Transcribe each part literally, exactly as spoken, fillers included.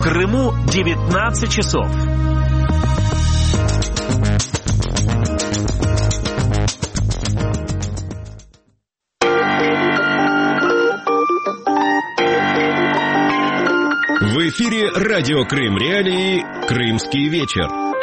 Крыму девятнадцать часов. В эфире радио Крым Реалии «Крымский вечер».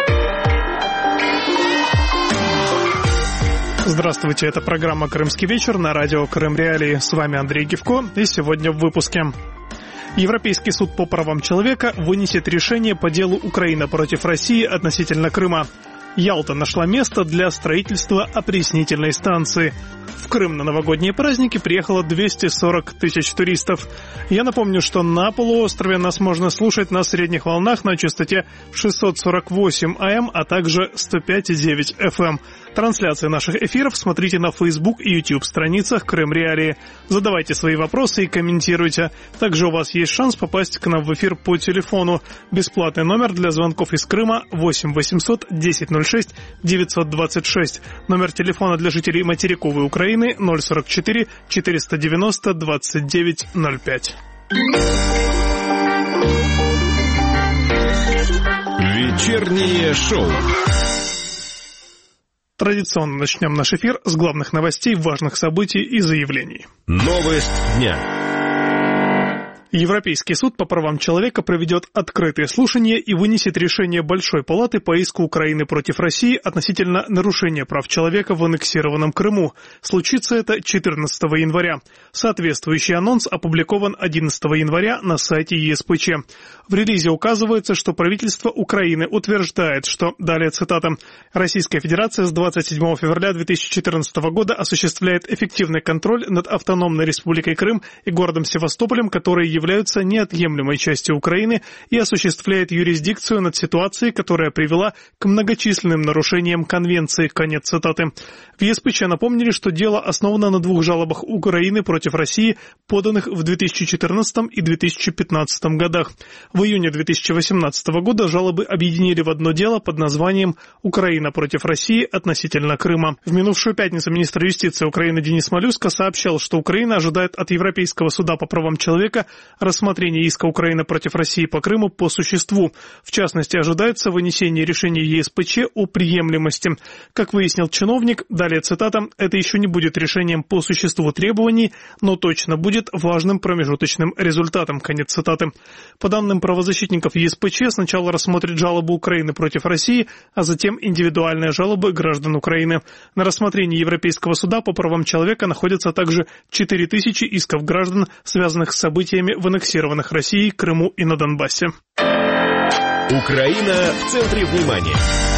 Здравствуйте, это программа «Крымский вечер» на радио Крым Реалии. С вами Андрей Гивко, и сегодня в выпуске. Европейский суд по правам человека вынесет решение по делу Украина против России относительно Крыма. Ялта нашла место для строительства опреснительной станции. В Крым на новогодние праздники приехало двести сорок тысяч туристов. Я напомню, что на полуострове нас можно слушать на средних волнах на частоте шестьсот сорок восемь АМ, а также сто пять и девять эф эм. Трансляции наших эфиров смотрите на Facebook и YouTube страницах Крым Реалии. Задавайте свои вопросы и комментируйте. Также у вас есть шанс попасть к нам в эфир по телефону. Бесплатный номер для звонков из Крыма восемь восемьсот десять ноль шесть девятьсот двадцать шесть. Номер телефона для жителей материковой Украины ноль сорок четыре четыреста девяносто двадцать девять ноль пять. Вечернее шоу. Традиционно начнем наш эфир с главных новостей, важных событий и заявлений. Новость дня. Европейский суд по правам человека проведет открытые слушания и вынесет решение Большой палаты по иску Украины против России относительно нарушения прав человека в аннексированном Крыму. Случится это четырнадцатого января. Соответствующий анонс опубликован одиннадцатого января на сайте е эс пэ че. В релизе указывается, что правительство Украины утверждает, что, далее цитата, «Российская Федерация с двадцать седьмого февраля две тысячи четырнадцатого года осуществляет эффективный контроль над Автономной Республикой Крым и городом Севастополем, которые являются неотъемлемой частью Украины, и осуществляет юрисдикцию над ситуацией, которая привела к многочисленным нарушениям Конвенции». Конец цитаты. В е эс пэ че напомнили, что дело основано на двух жалобах Украины против России, поданных в две тысячи четырнадцатом и две тысячи пятнадцатом годах. В июне две тысячи восемнадцатого года жалобы объединили в одно дело под названием «Украина против России относительно Крыма». В минувшую пятницу министр юстиции Украины Денис Малюска сообщал, что Украина ожидает от Европейского суда по правам человека рассмотрение иска Украины против России по Крыму по существу. В частности, ожидается вынесение решения е эс пэ че о приемлемости. Как выяснил чиновник, далее цитата, «это еще не будет решением по существу требований, но точно будет важным промежуточным результатом». Конец цитаты. По данным правозащитников е эс пэ че, сначала рассмотрит жалобу Украины против России, а затем индивидуальные жалобы граждан Украины. На рассмотрении Европейского суда по правам человека находятся также четыре тысячи исков граждан, связанных с событиями в аннексированных Россией, Крыму и на Донбассе. Украина в центре внимания.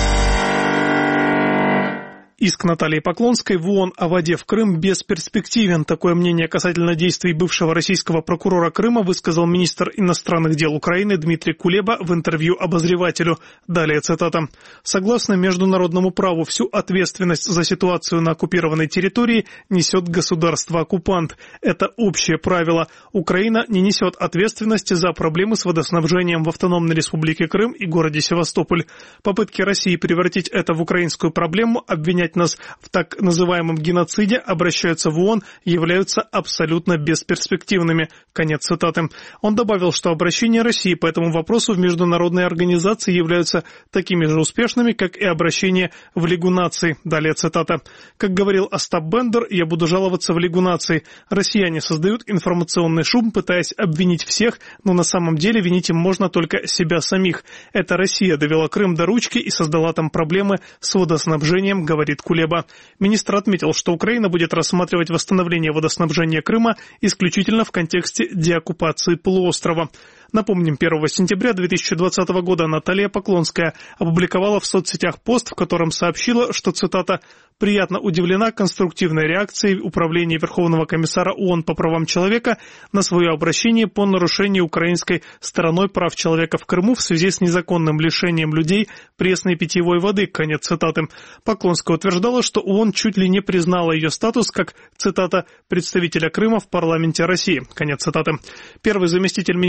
Иск Натальи Поклонской в ООН о воде в Крым бесперспективен. Такое мнение касательно действий бывшего российского прокурора Крыма высказал министр иностранных дел Украины Дмитрий Кулеба в интервью обозревателю. Далее цитата. «Согласно международному праву, всю ответственность за ситуацию на оккупированной территории несет государство-оккупант. Это общее правило. Украина не несет ответственности за проблемы с водоснабжением в Автономной Республике Крым и городе Севастополь. Попытки России превратить это в украинскую проблему, обвинять нас в так называемом геноциде, обращаются в ООН, являются абсолютно бесперспективными». Конец цитаты. Он добавил, что обращения России по этому вопросу в международные организации являются такими же успешными, как и обращения в Лигу наций. Далее цитата. «Как говорил Остап Бендер, я буду жаловаться в Лигу наций. Россияне создают информационный шум, пытаясь обвинить всех, но на самом деле винить им можно только себя самих. Это Россия довела Крым до ручки и создала там проблемы с водоснабжением», говорит Кулеба. Министр отметил, что Украина будет рассматривать восстановление водоснабжения Крыма исключительно в контексте деоккупации полуострова. Напомним, первого сентября две тысячи двадцатого года Наталья Поклонская опубликовала в соцсетях пост, в котором сообщила, что, цитата, «приятно удивлена конструктивной реакцией Управления Верховного комиссара ООН по правам человека на свое обращение по нарушению украинской стороной прав человека в Крыму в связи с незаконным лишением людей пресной питьевой воды». Конец цитаты. Поклонская утверждала, что ООН чуть ли не признала ее статус как, цитата, «представителя Крыма в парламенте России». Конец цитаты. Первый заместитель министра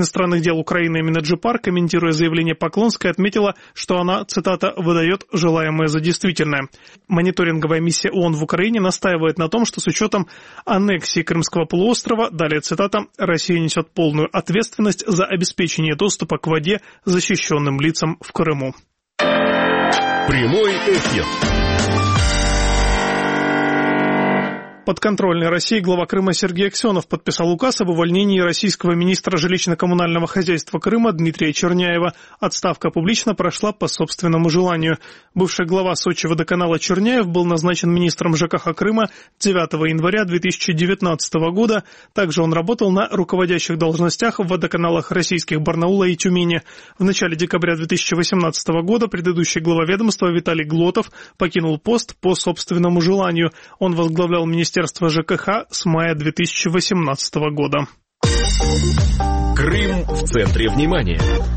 иностранных дел Украины Минэджипар, комментируя заявление Поклонской, отметила, что она, цитата, «выдает желаемое за действительное». Мониторинговая миссия ООН в Украине настаивает на том, что с учетом аннексии Крымского полуострова, далее цитата, «Россия несет полную ответственность за обеспечение доступа к воде защищенным лицам в Крыму». Прямой эфир. Подконтрольной России глава Крыма Сергей Аксенов подписал указ об увольнении российского министра жилищно-коммунального хозяйства Крыма Дмитрия Черняева. Отставка публично прошла по собственному желанию. Бывший глава Сочи водоканала Черняев был назначен министром ЖКХ Крыма девятого января две тысячи девятнадцатого года. Также он работал на руководящих должностях в водоканалах российских Барнаула и Тюмени. В начале декабря две тысячи восемнадцатого года предыдущий глава ведомства Виталий Глотов покинул пост по собственному желанию. Он возглавлял министерство Министерство ЖКХ с мая две тысячи восемнадцатого года. Крым в центре внимания.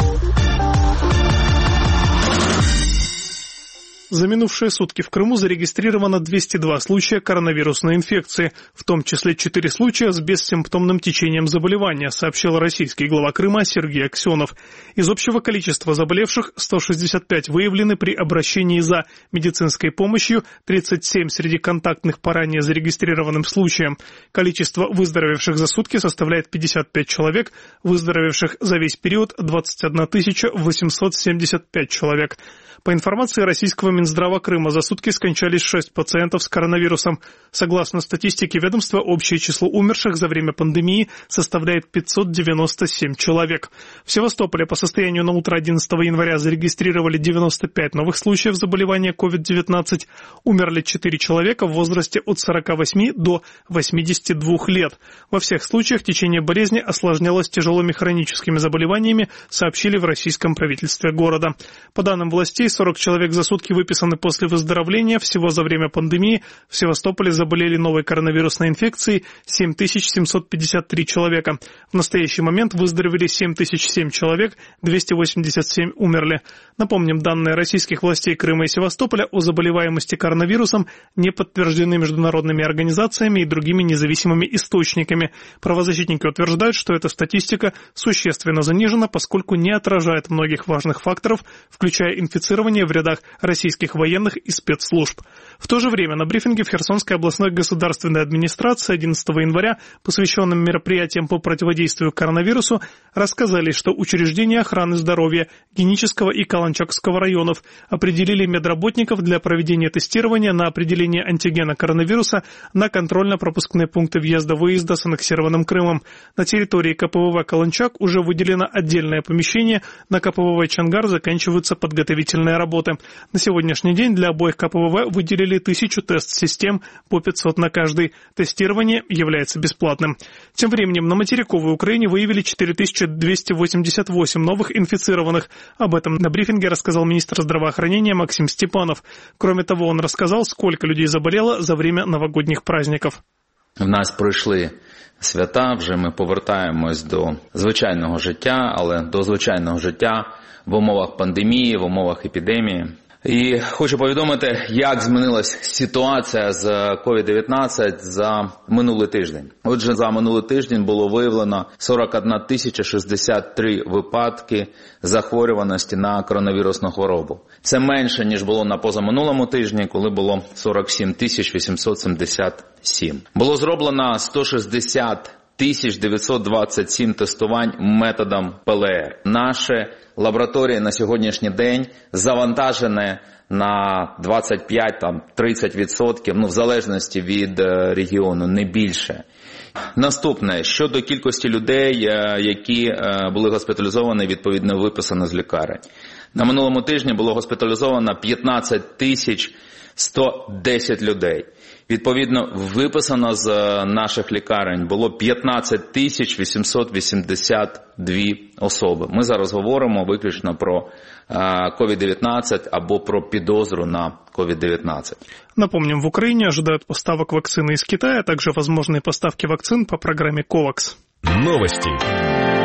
За минувшие сутки в Крыму зарегистрировано двести два случая коронавирусной инфекции, в том числе четыре случая с бессимптомным течением заболевания, сообщил российский глава Крыма Сергей Аксенов. Из общего количества заболевших сто шестьдесят пять выявлены при обращении за медицинской помощью, тридцать семь среди контактных по ранее зарегистрированным случаям. Количество выздоровевших за сутки составляет пятьдесят пять человек, выздоровевших за весь период двадцать одна тысяча восемьсот семьдесят пять человек. По информации российского Минздрава Крыма, за сутки скончались шесть пациентов с коронавирусом. Согласно статистике ведомства, общее число умерших за время пандемии составляет пятьсот девяносто семь человек. В Севастополе по состоянию на утро одиннадцатого января зарегистрировали девяносто пять новых случаев заболевания ковид девятнадцать. Умерли четыре человека в возрасте от сорока восьми до восьмидесяти двух лет. Во всех случаях течение болезни осложнялось тяжелыми хроническими заболеваниями, сообщили в российском правительстве города. По данным властей, сорок человек за сутки выписаны после выздоровления. Всего за время пандемии в Севастополе заболели новой коронавирусной инфекцией семь тысяч семьсот пятьдесят три человека. В настоящий момент выздоровели семь тысяч семь человек, двести восемьдесят семь умерли. Напомним, данные российских властей Крыма и Севастополя о заболеваемости коронавирусом не подтверждены международными организациями и другими независимыми источниками. Правозащитники утверждают, что эта статистика существенно занижена, поскольку не отражает многих важных факторов, включая инфицирование в рядах российских военных и спецслужб. В то же время на брифинге в Херсонской областной государственной администрации одиннадцатого января, посвященном мероприятиям по противодействию коронавирусу, рассказали, что учреждения охраны здоровья Генического и Каланчакского районов определили медработников для проведения тестирования на определение антигена коронавируса на контрольно-пропускные пункты въезда-выезда с аннексированным Крымом. На территории ка пэ вэ вэ Каланчак уже выделено отдельное помещение, на ка пэ вэ вэ Чангар заканчиваются подготовительные работы. На сегодняшний день для обоих ка пэ вэ вэ выделили тысячу тест-систем по пятьсот на каждый. Тестирование является бесплатным. Тем временем на материковой Украине выявили четыре тысячи двести восемьдесят восемь новых инфицированных. Об этом на брифинге рассказал министр здравоохранения Максим Степанов. Кроме того, он рассказал, сколько людей заболело за время новогодних праздников. В нас пройшли свята, вже ми повертаємось до звичайного життя, але до звичайного життя в умовах пандемії, в умовах епідемії. І хочу повідомити, як змінилась ситуація з ковід дев'ятнадцять за минулий тиждень. Отже, за минулий тиждень було виявлено сорок одна тисяча шістдесят три випадки захворюваності на коронавірусну хворобу. Це менше, ніж було на позаминулому тижні, коли було сорок сім тисяч вісімсот сімдесят сім. Було зроблено сто шістдесят тисяч дев'ятсот двадцять сім тестувань методом пе ел ер. Наші лабораторії на сьогоднішній день завантажені на двадцять п'ять - тридцять відсотків, ну в залежності від регіону, не більше. Наступне, щодо кількості людей, які були госпіталізовані, відповідно виписані з лікарень. На минулому тижні було госпіталізовано п'ятнадцять тисяч сто десять людей. Відповідно, виписано з наших лікарень було п'ятнадцять тисяч вісімсот вісімдесят дві особи. Ми зараз говоримо виключно про ковід дев'ятнадцять або про підозру на ковід дев'ятнадцять. Напомним, в Украине ожидают поставок вакцины из Китая, а также возможные поставки вакцин по программе ковакс. Новости.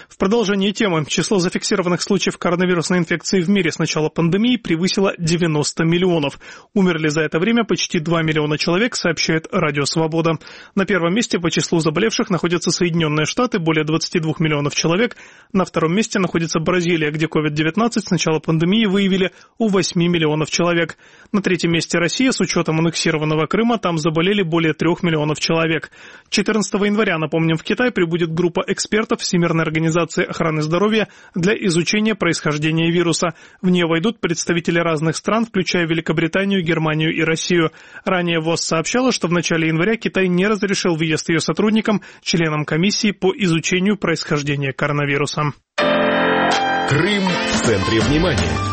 В продолжении темы. Число зафиксированных случаев коронавирусной инфекции в мире с начала пандемии превысило девяносто миллионов. Умерли за это время почти два миллиона человек, сообщает Радио Свобода. На первом месте по числу заболевших находятся Соединенные Штаты, более двадцати двух миллионов человек. На втором месте находится Бразилия, где ковид девятнадцать с начала пандемии выявили у восьми миллионов человек. На третьем месте Россия, с учетом аннексированного Крыма, там заболели более трех миллионов человек. четырнадцатого января, напомним, в Китай прибудет группа экспертов Всемирной организации охраны здоровья для изучения происхождения вируса. В нее войдут представители разных стран, включая Великобританию, Германию и Россию. Ранее ВОЗ сообщала, что в начале января Китай не разрешил въезд ее сотрудникам, членам комиссии по изучению происхождения коронавируса. Крым в центре внимания.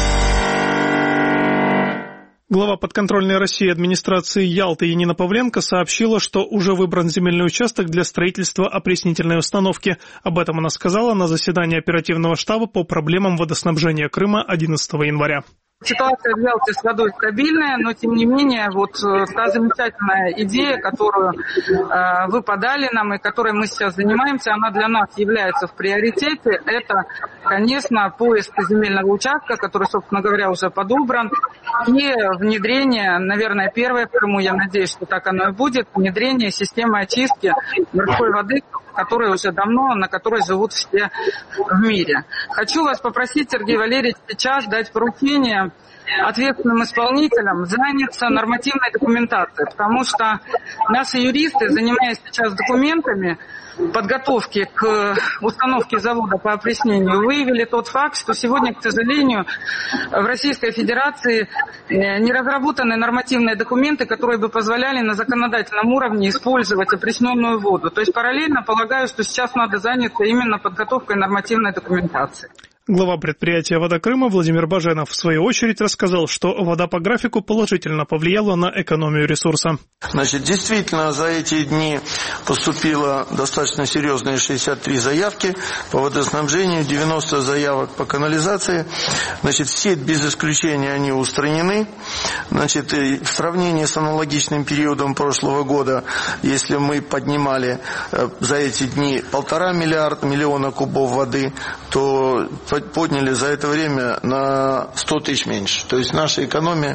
Глава подконтрольной России администрации Ялты Янина Павленко сообщила, что уже выбран земельный участок для строительства опреснительной установки. Об этом она сказала на заседании оперативного штаба по проблемам водоснабжения Крыма одиннадцатого января. Ситуация в Ялте с водой стабильная, но тем не менее вот та замечательная идея, которую э, вы подали нам и которой мы сейчас занимаемся, она для нас является в приоритете. Это, конечно, поиск земельного участка, который, собственно говоря, уже подобран, и внедрение, наверное, первое в Крыму, я надеюсь, что так оно и будет, внедрение системы очистки морской воды, которые уже давно, на которой живут все в мире. Хочу вас попросить, Сергей Валерьевич, сейчас дать поручение ответственным исполнителям заняться нормативной документацией, потому что наши юристы, занимаясь сейчас документами подготовки к установке завода по опреснению, выявили тот факт, что сегодня, к сожалению, в Российской Федерации не разработаны нормативные документы, которые бы позволяли на законодательном уровне использовать опресненную воду. То есть параллельно полагаю, что сейчас надо заняться именно подготовкой нормативной документации. Глава предприятия «Вода Крыма» Владимир Баженов в свою очередь рассказал, что вода по графику положительно повлияла на экономию ресурса. Значит, действительно, за эти дни поступило достаточно серьезные шестьдесят три заявки по водоснабжению, девяносто заявок по канализации. Значит, все без исключения они устранены. Значит, в сравнении с аналогичным периодом прошлого года, если мы поднимали за эти дни полтора миллиарда миллиона кубов воды, то подняли за это время на сто тысяч меньше. То есть наша экономия,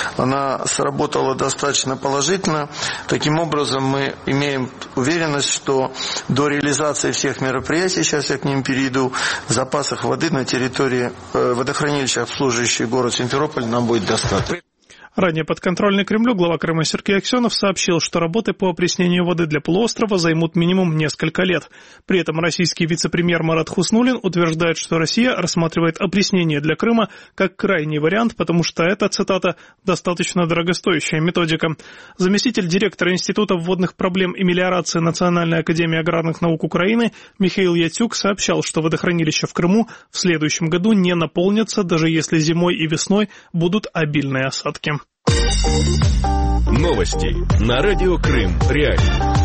она сработала достаточно положительно. Таким образом, мы имеем уверенность, что до реализации всех мероприятий, сейчас я к ним перейду, в запасах воды на территории водохранилища, обслуживающей город Симферополь, нам будет достаточно. Ранее подконтрольный Кремлю глава Крыма Сергей Аксенов сообщил, что работы по опреснению воды для полуострова займут минимум несколько лет. При этом российский вице-премьер Марат Хуснуллин утверждает, что Россия рассматривает опреснение для Крыма как крайний вариант, потому что это, цитата, «достаточно дорогостоящая методика». Заместитель директора Института водных проблем и мелиорации Национальной академии аграрных наук Украины Михаил Яцюк сообщал, что водохранилища в Крыму в следующем году не наполнятся, даже если зимой и весной будут обильные осадки. Новости на радио Крым. Реально.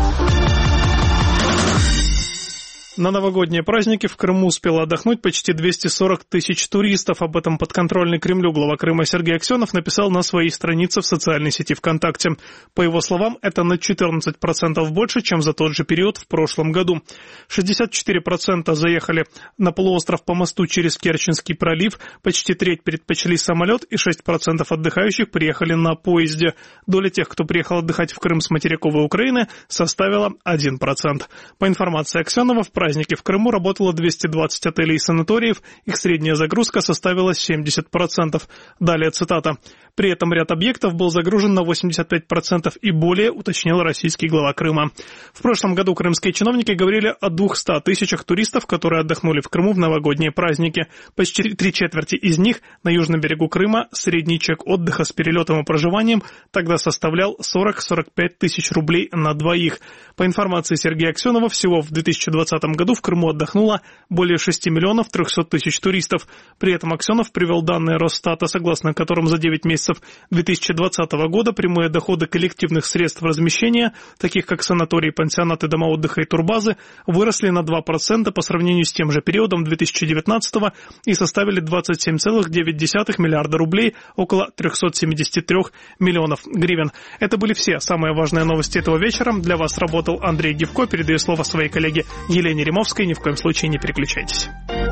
На новогодние праздники в Крыму успело отдохнуть почти двести сорок тысяч туристов. Об этом подконтрольный Кремлю глава Крыма Сергей Аксенов написал на своей странице в социальной сети ВКонтакте. По его словам, это на четырнадцать процентов больше, чем за тот же период в прошлом году. шестьдесят четыре процента заехали на полуостров по мосту через Керченский пролив, почти треть предпочли самолет и шесть процентов отдыхающих приехали на поезде. Доля тех, кто приехал отдыхать в Крым с материковой Украины, составила один процент. По информации Аксенова, в праздники в Крыму работало двести двадцать отелей и санаториев, их средняя загрузка составила семьдесят процентов. Далее цитата. При этом ряд объектов был загружен на восемьдесят пять процентов и более, уточнил российский глава Крыма. В прошлом году крымские чиновники говорили о двухстах тысячах туристов, которые отдохнули в Крыму в новогодние праздники. Почти три четверти из них на южном берегу Крыма. Средний чек отдыха с перелетом и проживанием тогда составлял сорок - сорок пять тысяч рублей на двоих. По информации Сергея Аксенова, всего в две тысячи двадцатом году в Крыму отдохнуло более шести миллионов трехсот тысяч туристов. При этом Аксенов привел данные Росстата, согласно которым за девять месяцев две тысячи двадцатого года прямые доходы коллективных средств размещения, таких как санатории, пансионаты, дома отдыха и турбазы, выросли на два процента по сравнению с тем же периодом две тысячи девятнадцатого и составили двадцать семь целых девять десятых миллиарда рублей, около триста семьдесят три миллионов гривен. Это были все самые важные новости этого вечера. Для вас работал Андрей Гивко. Передаю слово своей коллеге Елене Ремовской. Ни в коем случае не переключайтесь.